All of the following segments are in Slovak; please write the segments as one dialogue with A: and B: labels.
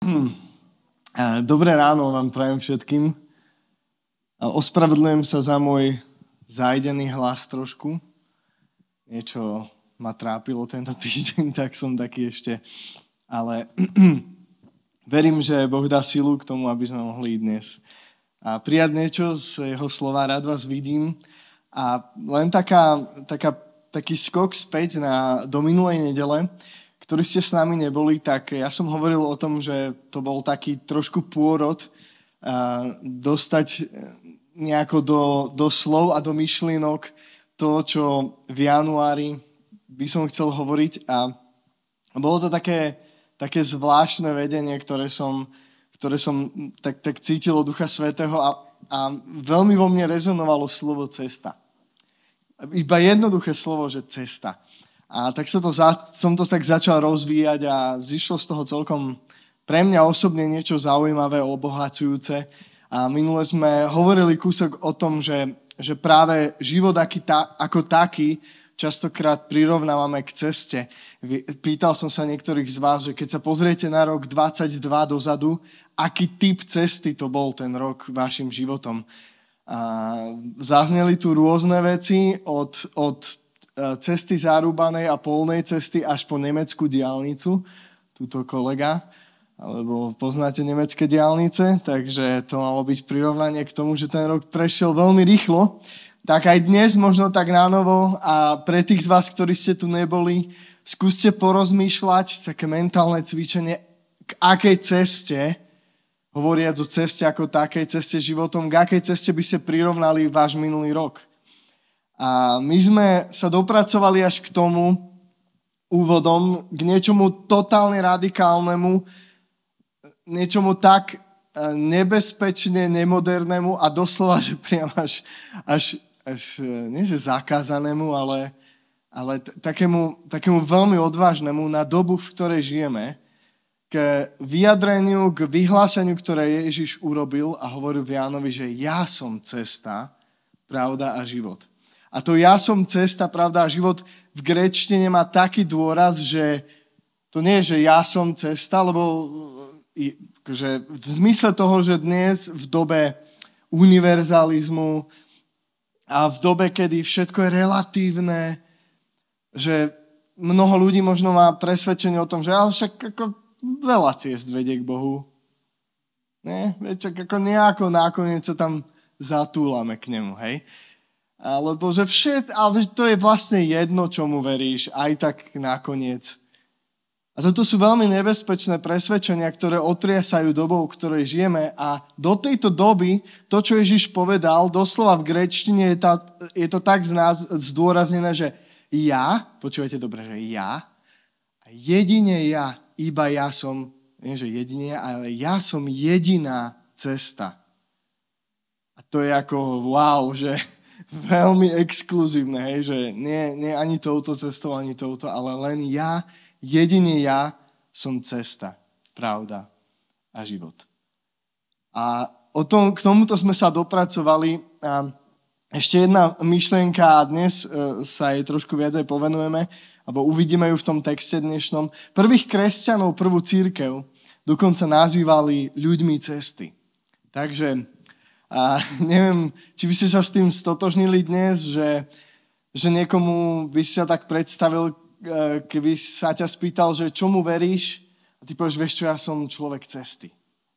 A: Dobré ráno vám prajem všetkým. Ospravedlňujem sa za môj zájdený hlas trošku. Niečo ma trápilo tento týždeň, tak som taký ešte. Ale verím, že Boh dá silu k tomu, aby sme mohli dnes prijať niečo z jeho slova. Rád vás vidím. A len taký skok späť do minulej nedele, ktorí ste s nami neboli, tak ja som hovoril o tom, že to bol taký trošku pôrod dostať nejako do slov a do myšlienok to, čo v januári by som chcel hovoriť. A bolo to také zvláštne vedenie, ktoré som tak cítil od Ducha Svätého a veľmi vo mne rezonovalo slovo cesta. Iba jednoduché slovo, že cesta. A tak som to tak začal rozvíjať a zišlo z toho celkom pre mňa osobne niečo zaujímavé, obohacujúce. A minule sme hovorili kúsok o tom, že práve život ako taký častokrát prirovnávame k ceste. Pýtal som sa niektorých z vás, že keď sa pozriete na rok 22 dozadu, aký typ cesty to bol ten rok vašim životom. A zazneli tu rôzne veci od cesty zarúbanej a polnej cesty až po nemeckú diaľnicu. Tuto kolega, alebo poznáte nemecké diaľnice, takže to malo byť prirovnanie k tomu, že ten rok prešiel veľmi rýchlo. Tak aj dnes možno tak nánovo a pre tých z vás, ktorí ste tu neboli, skúste porozmýšľať také mentálne cvičenie, k akej ceste, hovoriac o ceste ako takej ceste životom, k akej ceste by ste prirovnali váš minulý rok. A my sme sa dopracovali až k tomu úvodom, k niečomu totálne radikálnemu, niečomu tak nebezpečne nemodernému a doslova, že priam až nie že zakázanému, ale takému veľmi odvážnemu na dobu, v ktorej žijeme, k vyjadreniu, k vyhláseniu, ktoré Ježiš urobil a hovoril v Jánovi, že ja som cesta, pravda a život. A to ja som cesta, pravda a život v gréčtine má taký dôraz, že to nie je, že ja som cesta, lebo že v zmysle toho, že dnes v dobe univerzalizmu a v dobe, kedy všetko je relatívne, že mnoho ľudí možno má presvedčenie o tom, že ale však ako veľa ciest vedie k Bohu. Nie? Však ako nejako nakoniec sa tam zatúlame k nemu, hej? Alebo že ale to je vlastne jedno, čomu veríš, aj tak nakoniec. A toto sú veľmi nebezpečné presvedčenia, ktoré otriesajú dobou, v ktorej žijeme. A do tejto doby, to, čo Ježiš povedal, doslova v gréčtine je to tak zdôraznené, že ja, počúvajte dobre, že ja, a jedine ja, iba ja som, nie že jedine, ale ja som jediná cesta. A to je ako wow, že veľmi exkluzívne, hej, že nie ani touto cestou, ani touto, ale len ja, jedine ja som cesta, pravda a život. A k tomuto sme sa dopracovali. A ešte jedna myšlienka a dnes sa jej trošku viac aj povenujeme, alebo uvidíme ju v tom texte dnešnom. Prvých kresťanov, prvú cirkev dokonca nazývali ľuďmi cesty. Takže a neviem, či by ste sa s tým stotožnili dnes, že niekomu by si sa tak predstavil, keby sa ťa spýtal, že čomu veríš, a ty povieš, vieš čo, ja som človek cesty.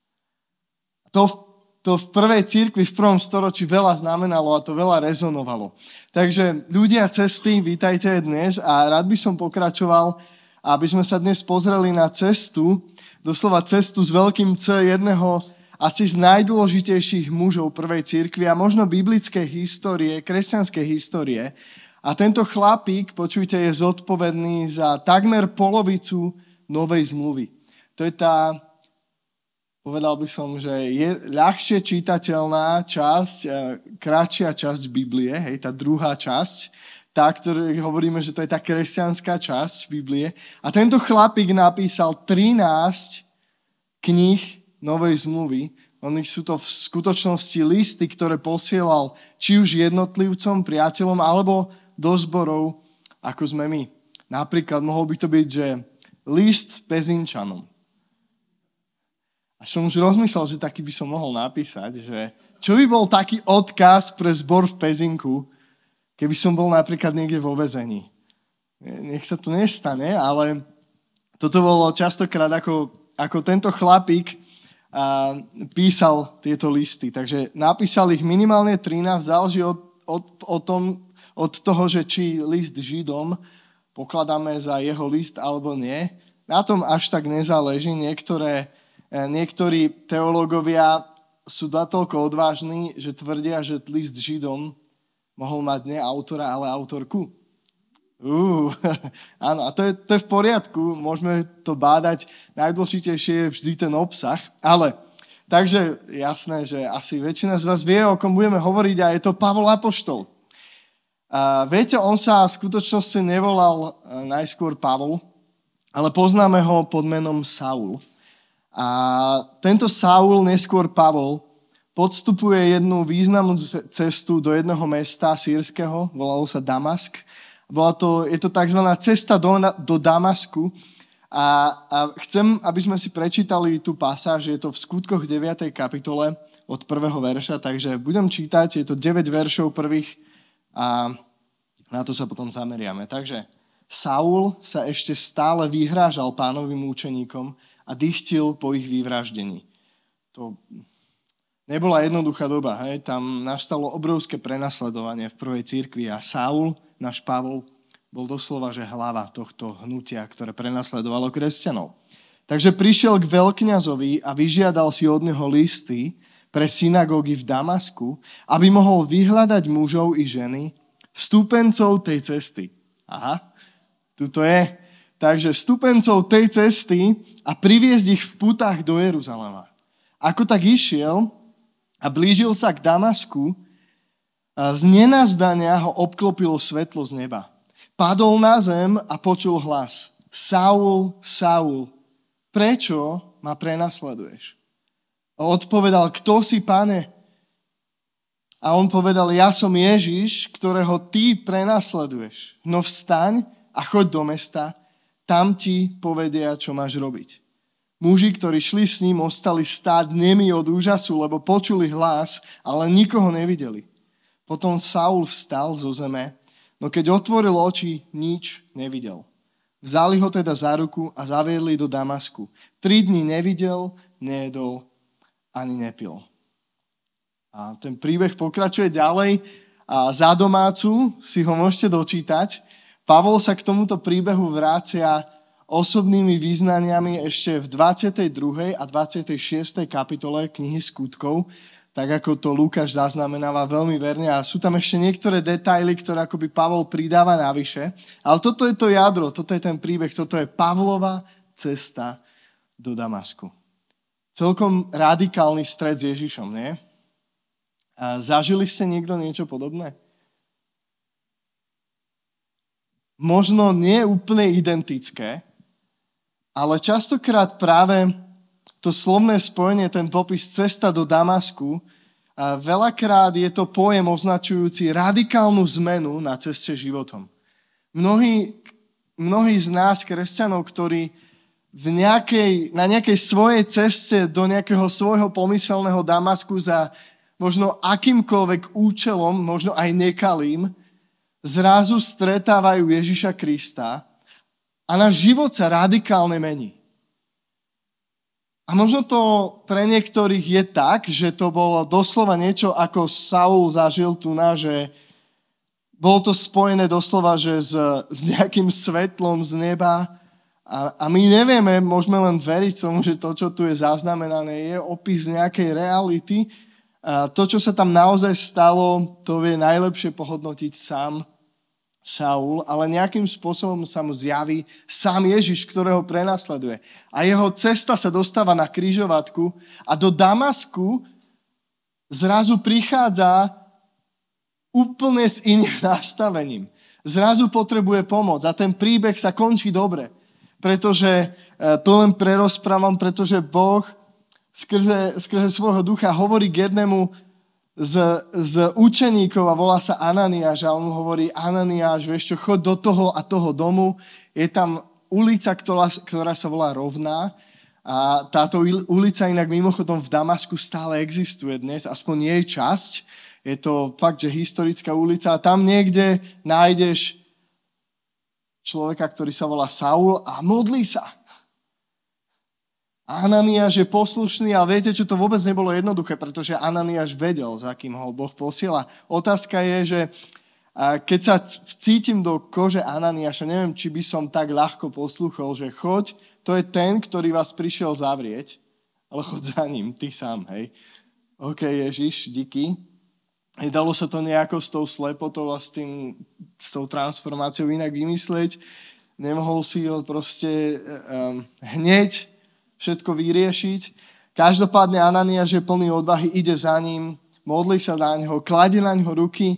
A: To v prvej cirkvi, v prvom storočí veľa znamenalo a to veľa rezonovalo. Takže ľudia cesty, vítajte aj dnes a rád by som pokračoval, aby sme sa dnes pozreli na cestu, doslova cestu s veľkým C, jedného asi z najdôležitejších mužov prvej cirkvi a možno biblickej histórie, kresťanskej histórie. A tento chlapík, počujte, je zodpovedný za takmer polovicu Novej zmluvy. To je tá, povedal by som, že je ľahšie čitateľná časť, kratšia časť Biblie, hej, tá druhá časť, tá, ktorú hovoríme, že to je tá kresťanská časť Biblie. A tento chlapík napísal 13 kníh Novej zmluvy. Sú to v skutočnosti listy, ktoré posielal či už jednotlivcom, priateľom, alebo do zborov, ako sme my. Napríklad mohol by to byť, že list Pezinčanom. A som už rozmyslel, že taký by som mohol napísať, že čo by bol taký odkaz pre zbor v Pezinku, keby som bol napríklad niekde vo väzení. Nech sa to nestane, ale toto bolo častokrát ako tento chlapík písal tieto listy. Takže napísal ich minimálne 13, záleží od toho, že či list Židom pokladáme za jeho list alebo nie. Na tom až tak nezáleží. Niektorí teológovia sú natoľko odvážni, že tvrdia, že list Židom mohol mať nie autora, ale autorku. Áno, a to je v poriadku, môžeme to bádať, najdôležitejšie je vždy ten obsah, ale takže jasné, že asi väčšina z vás vie, o kom budeme hovoriť a je to Pavol Apoštol. A viete, on sa v skutočnosti nevolal najskôr Pavol, ale poznáme ho pod menom Saul. A tento Saul, neskôr Pavol, podstupuje jednu významnú cestu do jedného mesta sýrskeho, volalo sa Damask. Je to tzv. Cesta do Damasku a chcem, aby sme si prečítali tú pasáž, je to v Skutkoch 9. kapitole od 1. verša, takže budem čítať, je to 9 veršov prvých a na to sa potom zameriame. Takže Saul sa ešte stále vyhrážal pánovým učeníkom a dychtil po ich vyvraždení. To nebola jednoduchá doba, hej? Tam nastalo obrovské prenasledovanie v prvej cirkvi a Saul, náš Pavol, bol doslova, že hlava tohto hnutia, ktoré prenasledovalo kresťanov. Takže prišiel k veľkňazovi a vyžiadal si od neho listy pre synagógy v Damasku, aby mohol vyhľadať mužov i ženy, stúpencov tej cesty. Aha, tuto je. Takže stúpencov tej cesty a priviesť ich v putách do Jeruzalema. Ako tak išiel a blížil sa k Damasku, z nenazdania ho obklopilo svetlo z neba. Padol na zem a počul hlas. Saul, Saul, prečo ma prenasleduješ? A odpovedal, kto si, pane? A on povedal, ja som Ježiš, ktorého ty prenasleduješ. No vstaň a choď do mesta, tam ti povedia, čo máš robiť. Muži, ktorí šli s ním, ostali stáť nemi od úžasu, lebo počuli hlas, ale nikoho nevideli. Potom Saul vstal zo zeme, no keď otvoril oči, nič nevidel. Vzali ho teda za ruku a zaviedli do Damasku. 3 dni nevidel, nejedol ani nepil. A ten príbeh pokračuje ďalej a za domácu si ho môžete dočítať. Pavol sa k tomuto príbehu vrácia osobnými význaniami ešte v 22. a 26. kapitole knihy Skutkov, tak ako to Lukáš zaznamenáva veľmi verne a sú tam ešte niektoré detaily, ktoré akoby Pavol pridáva navyše. Ale toto je to jadro, toto je ten príbeh, toto je Pavlova cesta do Damasku. Celkom radikálny stret s Ježišom, nie? A zažili ste niekto niečo podobné? Možno nie úplne identické, ale častokrát práve to slovné spojenie, ten popis cesta do Damasku, a veľakrát je to pojem označujúci radikálnu zmenu na ceste životom. Mnohí z nás, kresťanov, ktorí na nejakej svojej ceste do nejakého svojho pomyselného Damasku za možno akýmkoľvek účelom, možno aj nekalým, zrazu stretávajú Ježiša Krista a náš život sa radikálne mení. A možno to pre niektorých je tak, že to bolo doslova niečo, ako Saul zažil tu že bolo to spojené doslova, že s nejakým svetlom z neba a my nevieme, môžeme len veriť tomu, že to, čo tu je zaznamenané, je opis nejakej reality. A to, čo sa tam naozaj stalo, to vie najlepšie pohodnotiť sám Saul, ale nejakým spôsobom sa mu zjaví sám Ježiš, ktorého prenasleduje. A jeho cesta sa dostáva na križovatku a do Damasku zrazu prichádza úplne s iným nastavením. Zrazu potrebuje pomoc a ten príbeh sa končí dobre. Pretože, to len prerozprávam, pretože Boh skrze svojho ducha hovorí k jednému z učeníkov a volá sa Ananiáš a on mu hovorí, Ananiáš, vieš čo, chod do toho a toho domu, je tam ulica, ktorá sa volá Rovná A táto ulica inak mimochodom v Damasku stále existuje dnes, aspoň jej časť. Je to fakt, že historická ulica a tam niekde nájdeš človeka, ktorý sa volá Saul a modlí sa. Ananiáš je poslušný a viete, čo to vôbec nebolo jednoduché, pretože Ananiáš vedel, za kým ho Boh posiela. Otázka je, že keď sa cítim do kože Ananiáša, neviem, či by som tak ľahko poslúchol, že choď, to je ten, ktorý vás prišiel zavrieť, ale choď za ním, ty sám, hej. OK, Ježiš, díky. Nedalo sa to nejako s tou slepotou a s tou transformáciou inak vymyslieť. Nemohol si ho proste hneď všetko vyriešiť. Každopádne Ananiáš je plný odvahy, ide za ním, modlí sa na ňo, kladie na ňo ruky.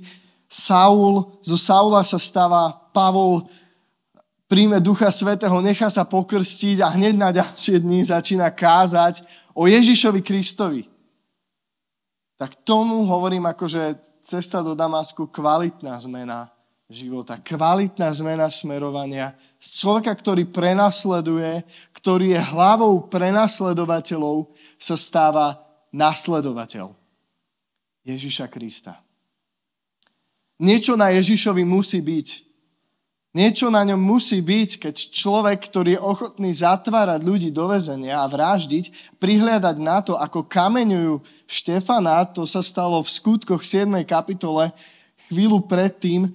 A: Zo Saula sa stáva Pavol, príjme Ducha Svätého, nechá sa pokrstiť a hneď na ďalšie dni začína kázať o Ježišovi Kristovi. Tak tomu hovorím akože cesta do Damasku, kvalitná zmena života, kvalitná zmena smerovania. Z človeka, ktorý prenasleduje, ktorý je hlavou prenasledovateľov, sa stáva nasledovateľ Ježiša Krista. Niečo na Ježišovi musí byť. Niečo na ňom musí byť, keď človek, ktorý je ochotný zatvárať ľudí do väzenia a vraždiť, prihliadať na to, ako kameňujú Štefana, to sa stalo v Skutkoch 7. kapitole, chvíľu predtým,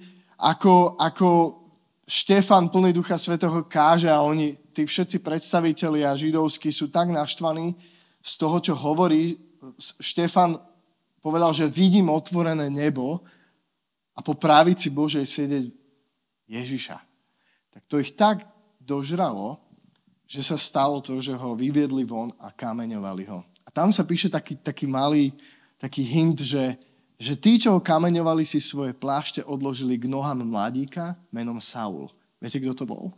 A: ako Štefan plný Ducha Svätého káže a oni, tí všetci predstavitelia židovskí sú tak naštvaní z toho, čo hovorí. Štefan povedal, že vidím otvorené nebo a po pravici Božej sedieť Ježiša. Tak to ich tak dožralo, že sa stalo to, že ho vyviedli von a kameňovali ho. A tam sa píše taký malý hint, že tí, čo ho kameňovali, si svoje plášte odložili k nohám mladíka menom Saul. Viete, kto to bol?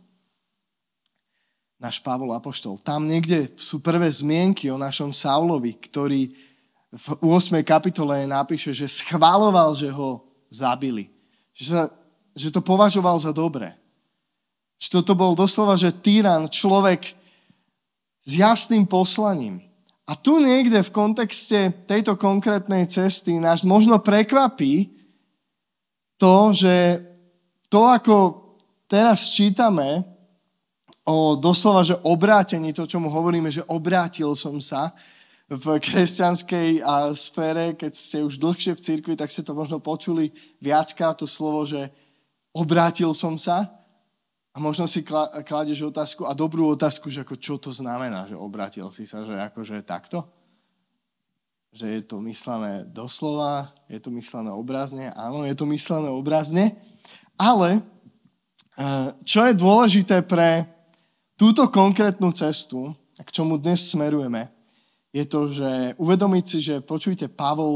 A: Náš Pavol apoštol. Tam niekde sú prvé zmienky o našom Saulovi, ktorý v 8. kapitole napíše, že schvaľoval, že ho zabili. Že to považoval za dobré. Že toto bol doslova, že tyran, človek s jasným poslaním. A tu niekde v kontexte tejto konkrétnej cesty nás možno prekvapí to, že to, ako teraz čítame o doslova, že obrátení, to, čo mu hovoríme, že obrátil som sa v kresťanskej sfére, keď ste už dlhšie v cirkvi, tak ste to možno počuli viackrát to slovo, že obrátil som sa a možno si kladeš otázku a dobrú otázku, že ako čo to znamená, že obrátil si sa, že akože takto? Že je to myslené doslova, je to myslené obrazne? Áno, je to myslené obrazne, ale čo je dôležité pre túto konkrétnu cestu, k čomu dnes smerujeme, je to, že uvedomiť si, že počujte,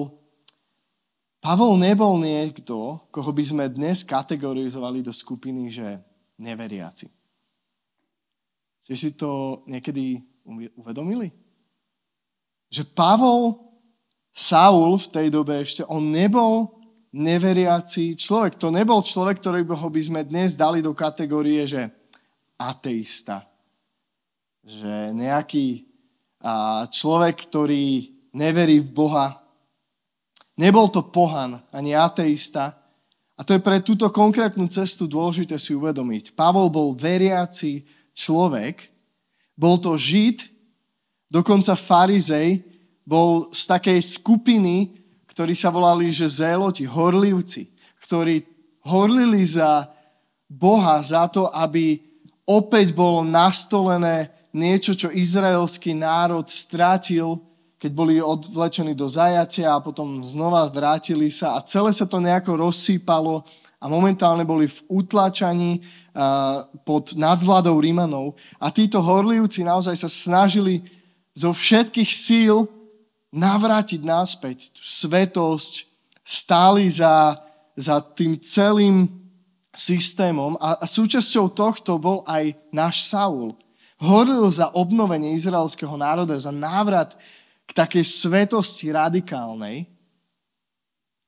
A: Pavol nebol niekto, koho by sme dnes kategorizovali do skupiny, že neveriaci. Ste si to niekedy uvedomili? Že Saul v tej dobe ešte, on nebol neveriaci človek. To nebol človek, ktorého by sme dnes dali do kategórie, že ateista. Že nejaký človek, ktorý neverí v Boha. Nebol to pohan, ani ateista. A to je pre túto konkrétnu cestu dôležité si uvedomiť. Pavol bol veriaci človek, bol to Žid, dokonca farizej, bol z takej skupiny, ktorí sa volali, že zéloti, horlivci, ktorí horlili za Boha, za to, aby opäť bolo nastolené niečo, čo izraelský národ stratil, keď boli odvlečení do zajatia a potom znova vrátili sa a celé sa to nejako rozsýpalo a momentálne boli v utlačaní pod nadvládou Rimanov. A títo horlivci naozaj sa snažili zo všetkých síl navrátiť naspäť tú svetosť, stáli za tým celým systémom a súčasťou tohto bol aj náš Saul. Horlil za obnovenie izraelského národa, za návrat k takej svetosti radikálnej.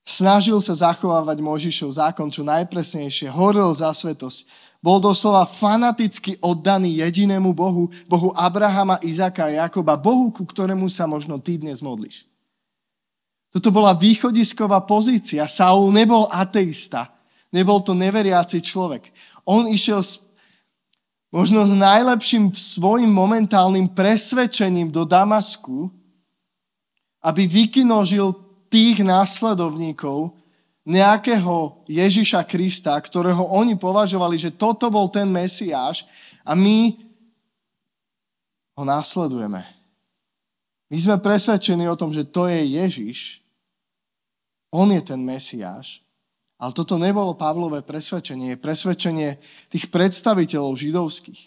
A: Snažil sa zachovávať Mojžišov zákon čo najpresnejšie, horil za svetosť. Bol doslova fanaticky oddaný jedinému Bohu, Bohu Abrahama, Izáka a Jakoba, Bohu, ku ktorému sa možno ty dnes modlíš. Toto bola východisková pozícia. Saul nebol ateista, nebol to neveriaci človek. On išiel možno s najlepším svojim momentálnym presvedčením do Damasku, aby vykinožil tých následovníkov nejakého Ježiša Krista, ktorého oni považovali, že toto bol ten Mesiáš a my ho následujeme. My sme presvedčení o tom, že to je Ježiš, on je ten Mesiáš. Ale toto nebolo Pavlové presvedčenie, je presvedčenie tých predstaviteľov židovských.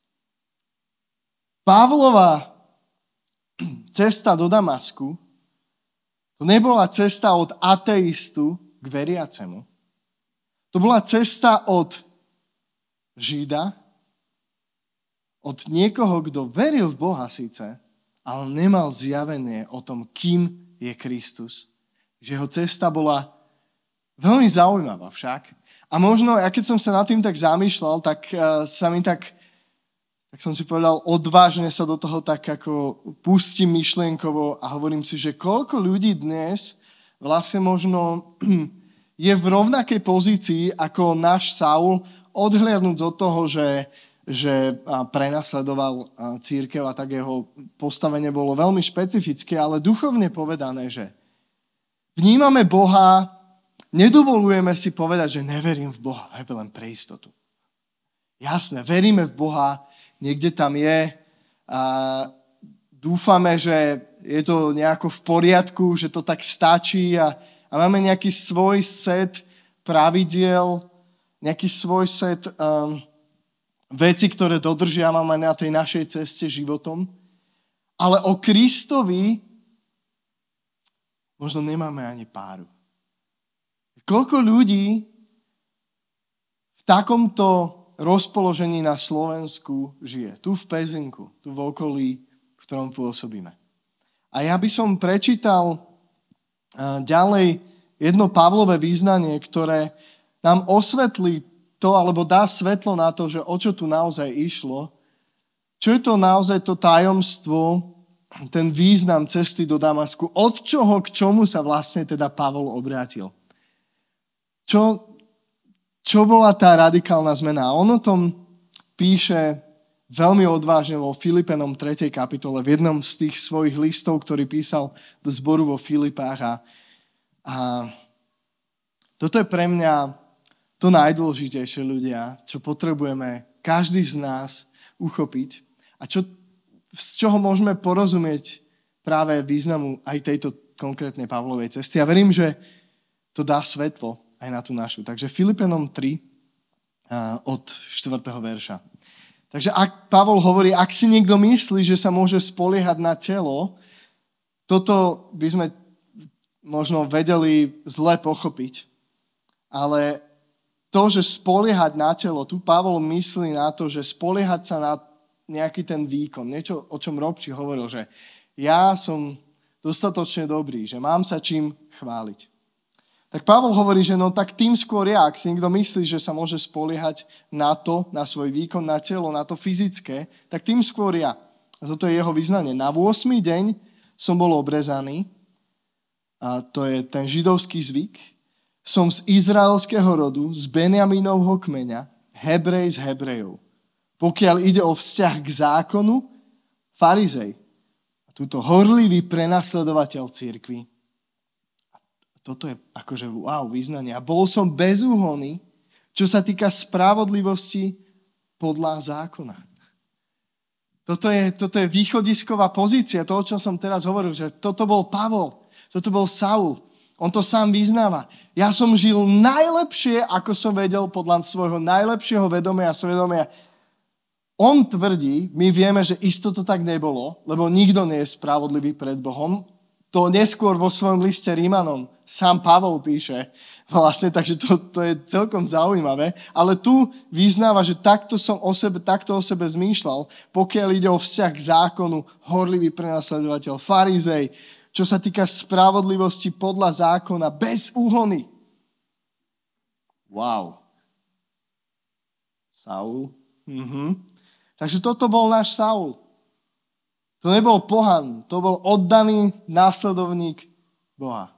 A: Pavlova cesta do Damasku to nebola cesta od ateistu k veriacemu. To bola cesta od Žida, od niekoho, kto veril v Boha síce, ale nemal zjavenie o tom, kým je Kristus. Že jeho cesta bola veľmi zaujímavá však. A možno, ja keď som sa nad tým tak zamýšľal, tak sa mi tak som si povedal, odvážne sa do toho tak ako pustím myšlienkovo a hovorím si, že koľko ľudí dnes vlastne možno je v rovnakej pozícii ako náš Saul, odhliadnúť od toho, že prenasledoval cirkev a tak jeho postavenie bolo veľmi špecifické, ale duchovne povedané, že vnímame Boha, nedovolujeme si povedať, že neverím v Boha, len pre istotu. Jasné, veríme v Boha, niekde tam je a dúfame, že je to nejako v poriadku, že to tak stačí a máme nejaký svoj set pravidiel, nejaký svoj set veci, ktoré dodržiavame na tej našej ceste životom. Ale o Kristovi možno nemáme ani páru. Koľko ľudí v takomto rozpoložení na Slovensku žije? Tu v Pezinku, tu v okolí, v ktorom pôsobíme. A ja by som prečítal ďalej jedno Pavlové vyznanie, ktoré nám osvetlí to, alebo dá svetlo na to, že o čo tu naozaj išlo. Čo je to naozaj to tajomstvo, ten význam cesty do Damasku? Od čoho k čomu sa vlastne teda Pavol obrátil? Čo bola tá radikálna zmena? On o tom píše veľmi odvážne vo Filipenom 3. kapitole, v jednom z tých svojich listov, ktorý písal do zboru vo Filipách. A toto je pre mňa to najdôležitejšie, ľudia, čo potrebujeme každý z nás uchopiť a z čoho môžeme porozumieť práve významu aj tejto konkrétnej Pavlovej cesty. Ja verím, že to dá svetlo aj na tú našu. Takže Filipenom 3 od 4. verša. Takže ak Pavol hovorí, ak si niekto myslí, že sa môže spoliehať na telo, toto by sme možno vedeli zle pochopiť. Ale to, že spoliehať na telo, tu Pavol myslí na to, že spoliehať sa na nejaký ten výkon. Niečo, o čom Robči hovoril, že ja som dostatočne dobrý, že mám sa čím chváliť. Tak Pavol hovorí, že no tak tým skôr ja, ak si niekto myslí, že sa môže spoliehať na to, na svoj výkon, na telo, na to fyzické, tak tým skôr ja. A toto je jeho vyznanie. Na 8. deň som bol obrezaný, a to je ten židovský zvyk, som z izraelského rodu, z Benjamínovho kmeňa, Hebrej z Hebrejov. Pokiaľ ide o vzťah k zákonu, farizej. A túto horlivý prenasledovateľ cirkvi. Toto je akože wow, vyznanie. A bol som bezúhonný, čo sa týka spravodlivosti podľa zákona. Toto je východisková pozícia, to, o čom som teraz hovoril, že toto bol Pavol, toto bol Saul. On to sám vyznáva. Ja som žil najlepšie, ako som vedel, podľa svojho najlepšieho vedomia a svedomia. On tvrdí, my vieme, že isto to tak nebolo, lebo nikto nie je spravodlivý pred Bohom. To neskôr vo svojom liste Rímanom sám Pavol píše. Vlastne, takže to je celkom zaujímavé. Ale tu vyznáva, že takto o sebe zmýšľal, pokiaľ ide o vzťah k zákonu, horlivý prenasledovateľ, farizej, čo sa týka spravodlivosti podľa zákona, bez úhony. Wow. Saul. Takže toto bol náš Saul. To nebol pohan, to bol oddaný následovník Boha.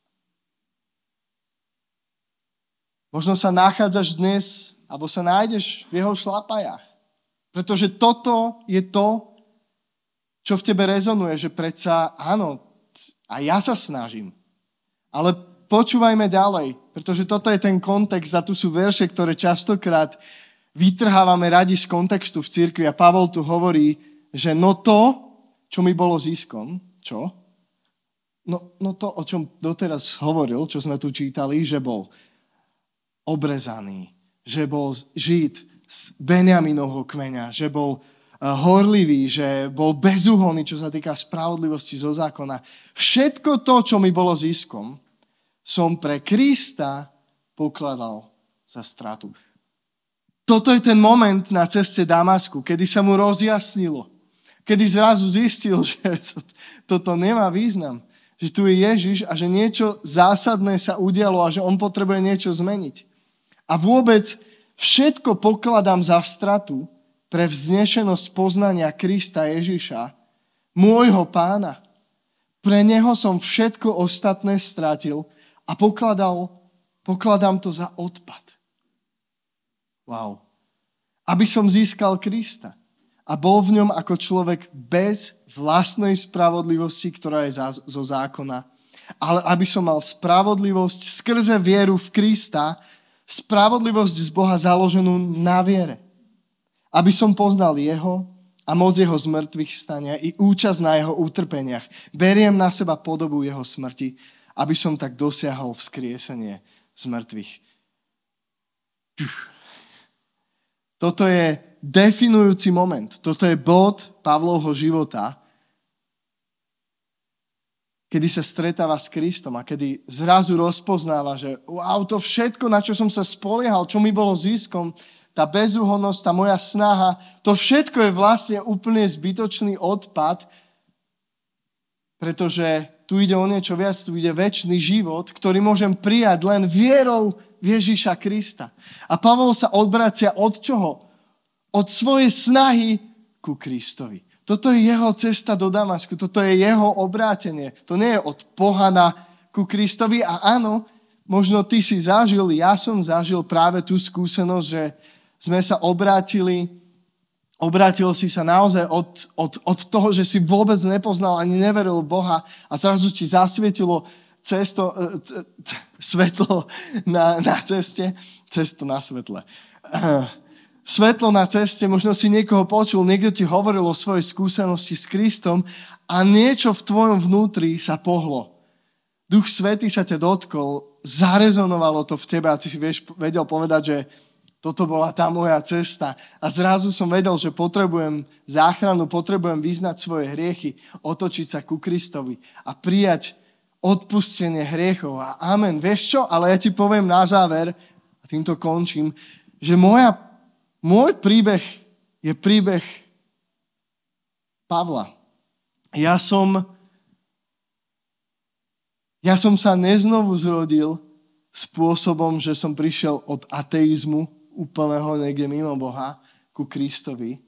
A: Možno sa nachádzaš dnes, alebo sa nájdeš v jeho šlapajách. Pretože toto je to, čo v tebe rezonuje, že predsa áno, a ja sa snažím. Ale počúvajme ďalej, pretože toto je ten kontext a tu sú verše, ktoré častokrát vytrhávame radi z kontextu v cirkvi a Pavol tu hovorí, že no to, čo mi bolo ziskom, čo? No to, o čom doteraz hovoril, čo sme tu čítali, že bol obrezaný, že bol Žid z Benjaminovho kmeňa, že bol horlivý, že bol bezúhonný, čo sa týka spravodlivosti zo zákona. Všetko to, čo mi bolo ziskom, som pre Krista pokladal za stratu. Toto je ten moment na ceste Damasku, kedy sa mu rozjasnilo. Kedy zrazu zistil, že toto nemá význam. Že tu je Ježiš a že niečo zásadné sa udialo a že on potrebuje niečo zmeniť. A vôbec všetko pokladám za stratu pre vznešenosť poznania Krista Ježiša, môjho pána. Pre neho som všetko ostatné stratil a pokladám to za odpad. Wow. Aby som získal Krista a bol v ňom ako človek bez vlastnej spravodlivosti, ktorá je zo zákona, ale aby som mal spravodlivosť skrze vieru v Krista, spravodlivosť z Boha založenú na viere. Aby som poznal jeho a moc jeho zmrtvých stania i účasť na jeho utrpeniach. Beriem na seba podobu jeho smrti, aby som tak dosiahol vzkriesenie z mŕtvych. Toto je definujúci moment. Toto je bod Pavlovho života, kedy sa stretáva s Kristom a kedy zrazu rozpoznáva, že wow, to všetko, na čo som sa spoliehal, čo mi bolo ziskom, tá bezúhonnosť, tá moja snaha, to všetko je vlastne úplne zbytočný odpad, pretože tu ide o niečo viac, tu ide večný život, ktorý môžem prijať len vierou v Ježiša Krista. A Pavol sa odvracia od čoho? Od svojej snahy ku Kristovi. Toto je jeho cesta do Damasku, toto je jeho obrátenie. To nie je od pohana ku Kristovi. A áno, možno ty si zažil, ja som zažil práve tú skúsenosť, že sme sa obrátil si sa naozaj od toho, že si vôbec nepoznal ani neveril Boha a zrazu ti zasvietilo svetlo na ceste, cesto na svetle. Svetlo na ceste, možno si niekoho počul, niekto ti hovoril o svojej skúsenosti s Kristom a niečo v tvojom vnútri sa pohlo. Duch Svätý sa ťa dotkol, zarezonovalo to v tebe a ty si vedel povedať, že toto bola tá moja cesta. A zrazu som vedel, že potrebujem záchranu, potrebujem vyznať svoje hriechy, otočiť sa ku Kristovi a prijať odpustenie hriechov. A amen. Vieš čo? Ale ja ti poviem na záver, a týmto končím, že môj príbeh je príbeh Pavla. Ja som sa neznovu zrodil spôsobom, že som prišiel od ateizmu úplného niekde mimo Boha ku Kristovi.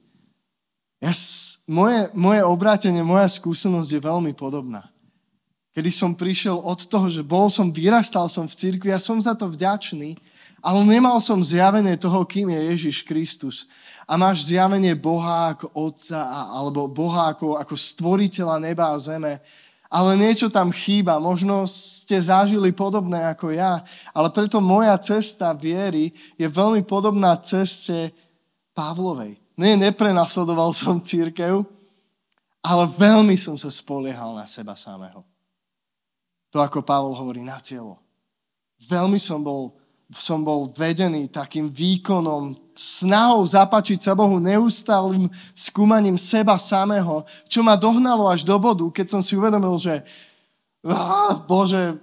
A: Moje obrátenie, moja skúsenosť je veľmi podobná. Kedy som prišiel od toho, že vyrastal som v cirkvi a som za to vďačný, ale nemal som zjavenie toho, kým je Ježiš Kristus. A máš zjavenie Boha ako Otca alebo Boha ako stvoriteľa neba a zeme. Ale niečo tam chýba. Možno ste zažili podobné ako ja. Ale preto moja cesta viery je veľmi podobná ceste Pavlovej. Neprenasledoval som cirkev, ale veľmi som sa spoliehal na seba samého. To ako Pavol hovorí, na telo. Veľmi som bol vedený takým výkonom, snahou zapáčiť sa Bohu, neustálým skúmaním seba samého, čo ma dohnalo až do bodu, keď som si uvedomil, že Bože,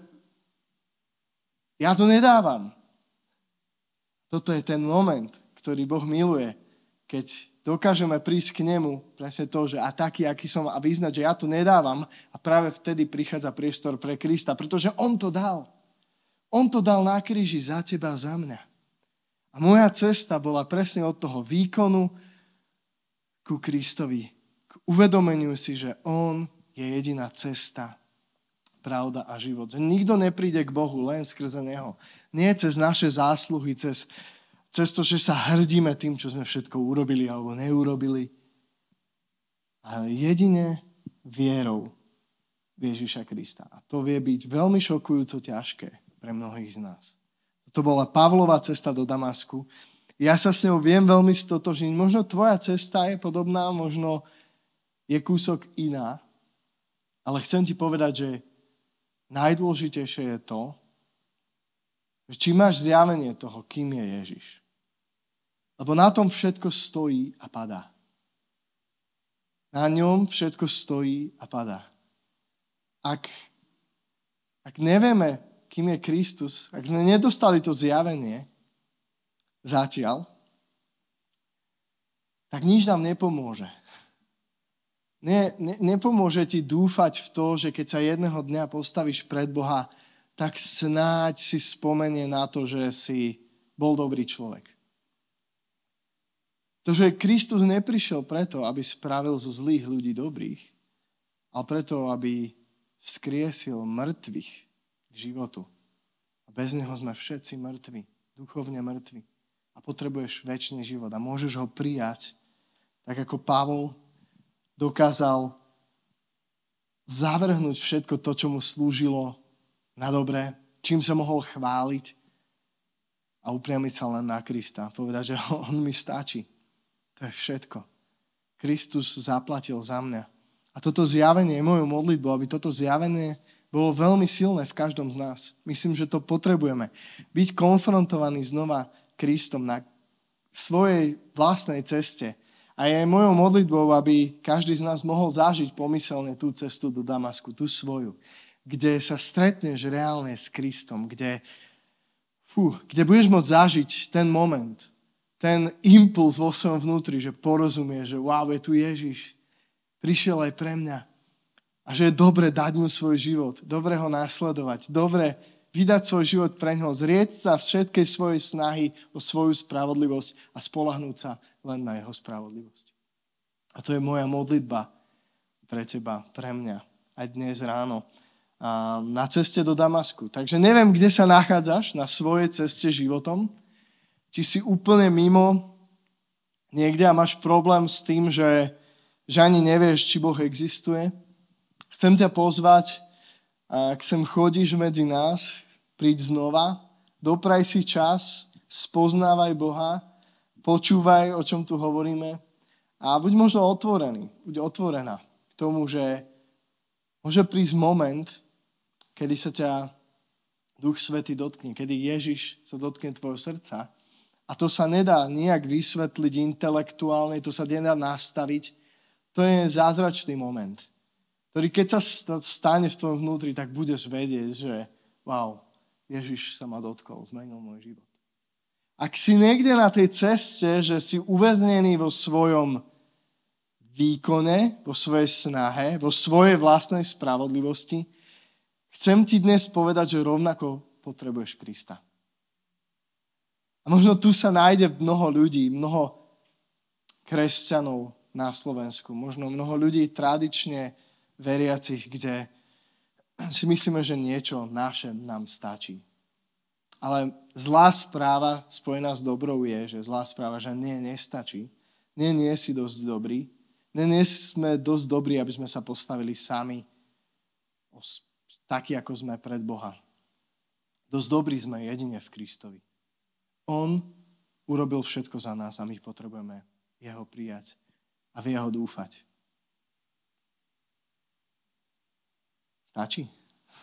A: ja to nedávam. Toto je ten moment, ktorý Boh miluje, keď dokážeme prísť k nemu, presne to, že a taký, aký som, a vyznať, že ja to nedávam a práve vtedy prichádza priestor pre Krista, pretože on to dal. On to dal na kríži za teba a za mňa. A moja cesta bola presne od toho výkonu ku Kristovi, k uvedomeniu si, že on je jediná cesta, pravda a život. Že nikto nepríde k Bohu len skrze Neho. Nie cez naše zásluhy, cez to, že sa hrdíme tým, čo sme všetko urobili alebo neurobili. Ale jedine vierou v Ježiša Krista. A to vie byť veľmi šokujúco ťažké pre mnohých z nás. To bola Pavlova cesta do Damasku. Ja sa s ňou viem veľmi stotožniť. Možno tvoja cesta je podobná, možno je kúsok iná. Ale chcem ti povedať, že najdôležitejšie je to, že či máš zjavenie toho, kým je Ježiš. Lebo na tom všetko stojí a padá. Na ňom všetko stojí a padá. Ak nevieme, kým je Kristus, ak sme nedostali to zjavenie zatiaľ, tak nič nám nepomôže. Nepomôže ti dúfať v to, že keď sa jedného dňa postavíš pred Boha, tak snáď si spomenie na to, že si bol dobrý človek. To, že Kristus neprišiel preto, aby spravil zo zlých ľudí dobrých, ale preto, aby vzkriesil mŕtvych k životu. A bez neho sme všetci mŕtvi, duchovne mŕtvi. A potrebuješ večný život a môžeš ho prijať, tak ako Pavol dokázal zavrhnúť všetko to, čo mu slúžilo na dobré, čím sa mohol chváliť a upriamiť sa len na Krista. Povedať, že on mi stačí. To je všetko. Kristus zaplatil za mňa. A toto zjavenie je mojou modlitbou, aby toto zjavenie bolo veľmi silné v každom z nás. Myslím, že to potrebujeme. Byť konfrontovaný znova Kristom na svojej vlastnej ceste. A je mojou modlitbou, aby každý z nás mohol zažiť pomyselne tú cestu do Damasku, tú svoju, kde sa stretneš reálne s Kristom, kde budeš môcť zažiť ten moment, ten impuls vo svojom vnútri, že porozumieš, že wow, je tu Ježiš, prišiel aj pre mňa. A že je dobre dať mu svoj život, dobre ho nasledovať, dobre vydať svoj život pre ňoho, zrieť sa všetkej svojej snahy o svoju spravodlivosť a spoľahnúť sa len na jeho spravodlivosť. A to je moja modlitba pre teba, pre mňa, aj dnes ráno na ceste do Damasku. Takže neviem, kde sa nachádzaš na svojej ceste životom, či si úplne mimo niekde a máš problém s tým, že ani nevieš, či Boh existuje. Chcem ťa pozvať, ak sem chodíš medzi nás, príď znova, dopraj si čas, spoznávaj Boha, počúvaj, o čom tu hovoríme a buď možno otvorený, buď otvorená k tomu, že môže prísť moment, kedy sa ťa Duch Svätý dotkne, kedy Ježiš sa dotkne tvojho srdca. A to sa nedá nejak vysvetliť intelektuálne, to sa nedá nastaviť. To je zázračný moment, ktorý keď sa stane v tvojom vnútri, tak budeš vedieť, že wow, Ježiš sa ma dotkol, zmenil môj život. Ak si niekde na tej ceste, že si uväznený vo svojom výkone, vo svojej snahe, vo svojej vlastnej spravodlivosti, chcem ti dnes povedať, že rovnako potrebuješ Krista. A možno tu sa nájde mnoho ľudí, mnoho kresťanov na Slovensku, možno mnoho ľudí tradične veriacich, kde si myslíme, že niečo naše nám stačí. Ale zlá správa spojená s dobrou je, že zlá správa, že nestačí. Nie si dosť dobrý. Nie sme dosť dobrí, aby sme sa postavili sami takí, ako sme pred Boha. Dosť dobrí sme jedine v Kristovi. On urobil všetko za nás a my potrebujeme jeho prijať a v jeho dúfať. Stačí?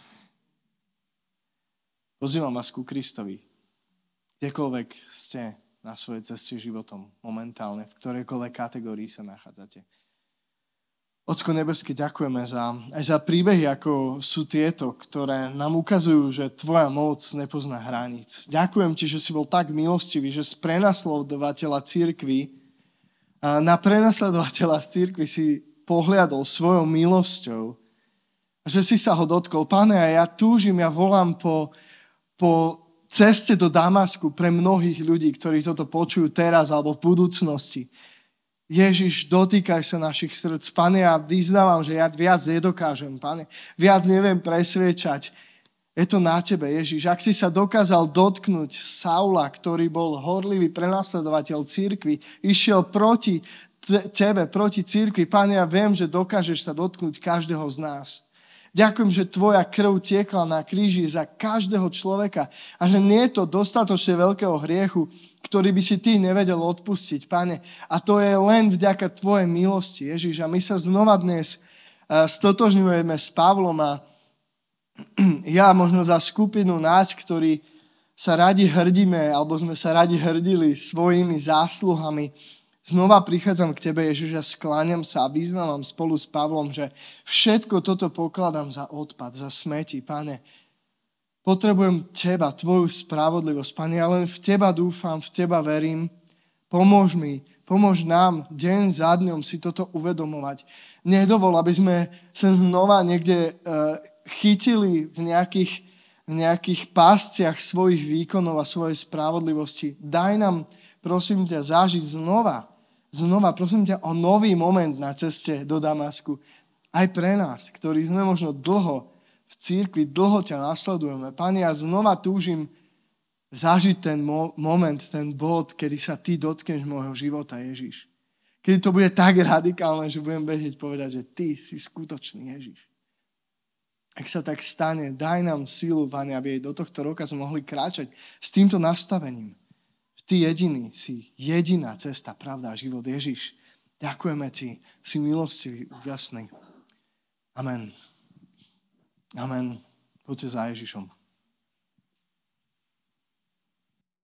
A: Pozývam vás ku Kristovi. Kdekoľvek ste na svojej ceste životom momentálne, v ktorejkoľvek kategórii sa nachádzate. Ocko nebeský, ďakujeme aj za príbehy, ako sú tieto, ktoré nám ukazujú, že tvoja moc nepozná hraníc. Ďakujem ti, že si bol tak milostivý, že z prenasledovateľa cirkvi na prenasledovateľa z cirkvi si pohliadol svojou milosťou, že si sa ho dotkol. Pane, a ja túžim, ja volám po ceste do Damasku pre mnohých ľudí, ktorí toto počujú teraz alebo v budúcnosti. Ježiš, dotýkaj sa našich srdc. Pane, ja vyznávam, že ja viac nedokážem. Pane, viac neviem presviečať. Je to na tebe, Ježiš. Ak si sa dokázal dotknúť Saula, ktorý bol horlivý prenasledovateľ cirkvi, išiel proti tebe, proti cirkvi. Pane, ja viem, že dokážeš sa dotknúť každého z nás. Ďakujem, že tvoja krv tiekla na kríži za každého človeka a že nie je to dostatočne veľkého hriechu, ktorý by si ty nevedel odpustiť, Pane. A to je len vďaka tvojej milosti, Ježiš. A my sa znova dnes stotožňujeme s Pavlom a ja možno za skupinu nás, ktorí sa radi hrdíme, alebo sme sa radi hrdili svojimi zásluhami, znova prichádzam k tebe, Ježiš, a skláňam sa a vyznávam spolu s Pavlom, že všetko toto pokladám za odpad, za smeti. Pane, potrebujem teba, tvoju spravodlivosť. Pane, ja len v teba dúfam, v teba verím. Pomôž mi, pomôž nám deň za dňom si toto uvedomovať. Nedovol, aby sme sa znova niekde chytili v nejakých pásciach svojich výkonov a svojej spravodlivosti. Daj nám, prosím ťa, zažiť znova, prosím ťa, o nový moment na ceste do Damasku. Aj pre nás, ktorí sme možno dlho v cirkvi, dlho ťa nasledujeme. Pane, ja znova túžim zažiť ten moment, ten bod, kedy sa ty dotkneš môjho života, Ježiš. Kedy to bude tak radikálne, že budem vedieť povedať, že ty si skutočný Ježiš. Ak sa tak stane, daj nám silu, Pane, aby do tohto roka sme mohli kráčať s týmto nastavením. Ty jediný si jediná cesta, pravda a život, Ježiš. Ďakujeme ti, si milostivý, úžasný. Amen. Amen. Poďte za Ježišom.